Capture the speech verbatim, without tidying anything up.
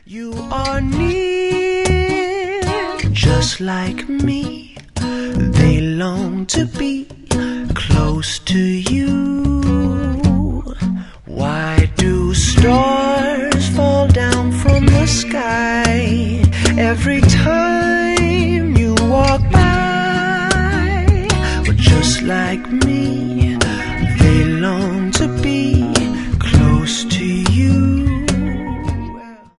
You are near, just like me. They long to be close to you. Why do stars fall down from the sky every time you walk by? Well, just like me,